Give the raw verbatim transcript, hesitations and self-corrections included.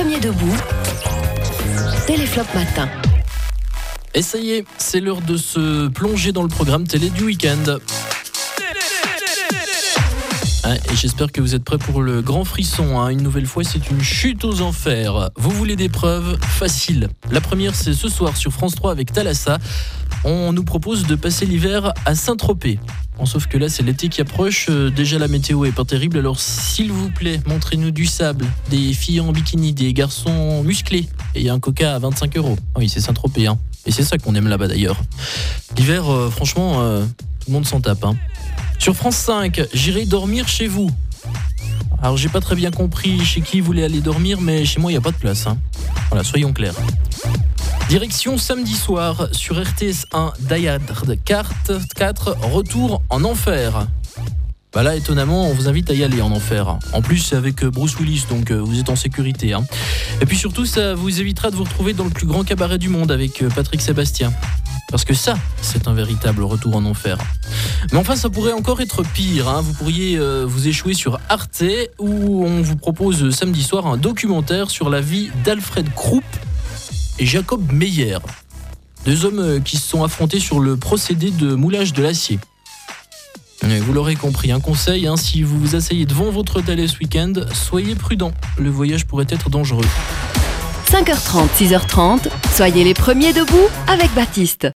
premiers debout. Téléflop matin. Et ça y est, c'est l'heure de se plonger dans le programme télé du week-end. Ah, et j'espère que vous êtes prêts pour le grand frisson. Hein. Une nouvelle fois, c'est une chute aux enfers. Vous voulez des preuves? Facile. La première, c'est ce soir sur France trois avec Thalassa. On nous propose de passer l'hiver à Saint-Tropez. Bon, sauf que là, c'est l'été qui approche. Euh, déjà, la météo est pas terrible. Alors, s'il vous plaît, montrez-nous du sable, des filles en bikini, des garçons musclés. Et il y a un coca à vingt-cinq euros. Ah oui, c'est Saint-Tropez. Hein. Et c'est ça qu'on aime là-bas d'ailleurs. L'hiver, euh, franchement, euh, tout le monde s'en tape. Hein. Sur France cinq, j'irai dormir chez vous. Alors, j'ai pas très bien compris chez qui vous voulez aller dormir, mais chez moi, il n'y a pas de place. Hein. Voilà, soyons clairs. Direction samedi soir sur R T S un, Die Hard quatre, retour en enfer. Bah là, étonnamment, on vous invite à y aller en enfer. En plus, c'est avec Bruce Willis, donc vous êtes en sécurité. Hein. Et puis surtout, ça vous évitera de vous retrouver dans le plus grand cabaret du monde avec Patrick Sébastien. Parce que ça, c'est un véritable retour en enfer. Mais enfin, ça pourrait encore être pire. Hein. Vous pourriez euh, vous échouer sur Arte, où on vous propose samedi soir un documentaire sur la vie d'Alfred Krupp et Jacob Meyer. Deux hommes qui se sont affrontés sur le procédé de moulage de l'acier. Vous l'aurez compris, un conseil, hein, si vous vous asseyez devant votre télé ce week-end, soyez prudent, le voyage pourrait être dangereux. cinq heures trente, six heures trente, soyez les premiers debout avec Baptiste.